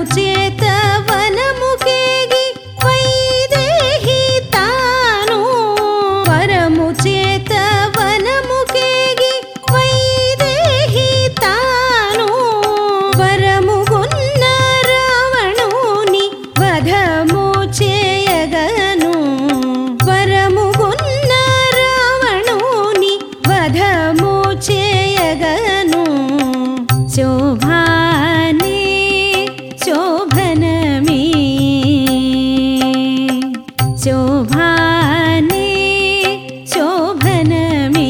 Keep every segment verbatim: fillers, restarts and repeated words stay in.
చేత వనముకేగి వైదేహి తాను వరము చేత వనముకేగి వైదేహి తాను వరముగున్న రావణుని వధము చేయగను వరముగున్న రావణుని వధము చేయగను శోభానే శోభనమే శోభానే శోభనమే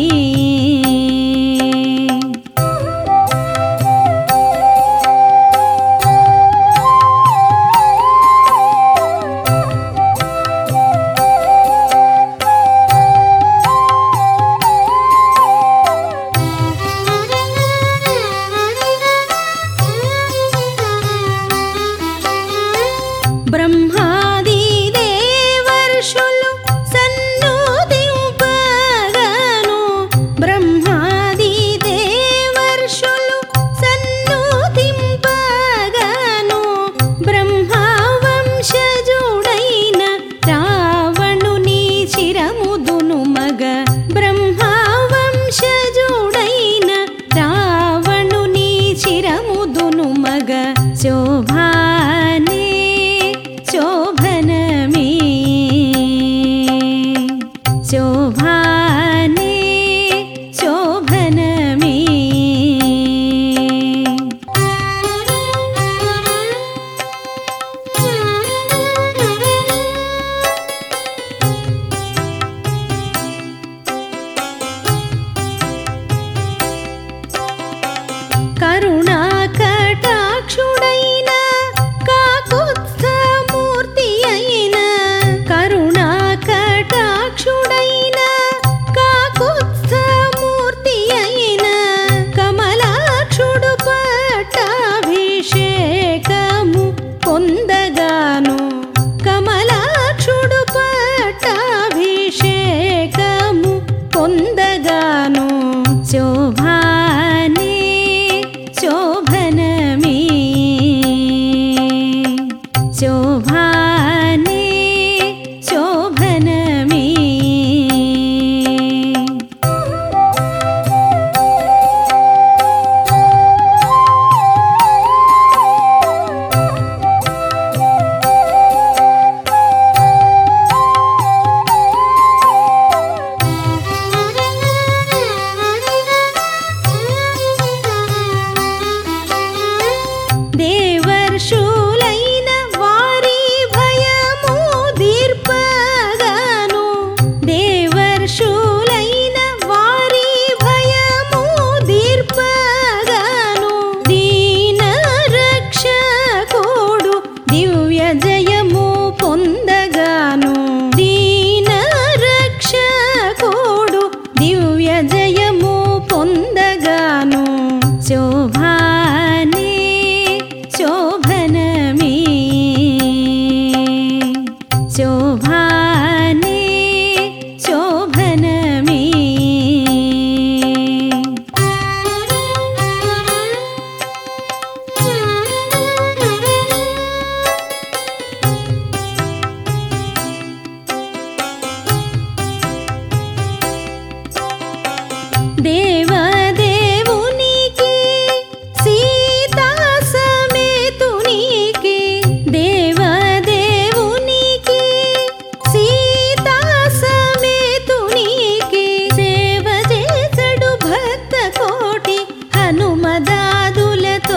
బ్రహ్మాది దేవర్షులు సన్నుతింపగను బ్రహ్మాది దేవర్షులు సన్నుతింపగను బ్రహ్మవంశజుడైన రావణుని చిరముదును మగ బ్రహ్మవంశజుడైన రావణుని చిరముదును మగ శోభానే శోభనమే శోభానే శోభనమే కరుణా కటాక్షుడైన కాకుత్స్థమూర్తి అయిన కరుణా కటాక్షుడైన కాకుత్స్థమూర్తి అయిన కమలాక్షుడు పట్టాభిషేకము పొందగాను కమలాక్షుడు పట్టాభిషేకము పొందగాను శోభానే శోభనమే శోభానే శోభనమే దేవర్షులైన వారి భయము దీర్పగను దేవర్షులైన వారి భయము దీర్పగను దీన రక్షకుడు దివ్య జయము పొందగాను దీన రక్షకుడు దివ్య జయము పొందగాను శోభానే శోభనమే శోభానే శోభనమే దేవదేవునికి సీతా సమేతునికి దేవదేవునికి సీతా సమేతునికి సేవ చేసడు భక్త కోటి హనుమదాదులతో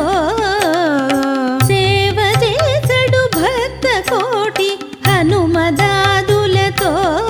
సేవ చేసడు భక్త కోటి హనుమదాదులతో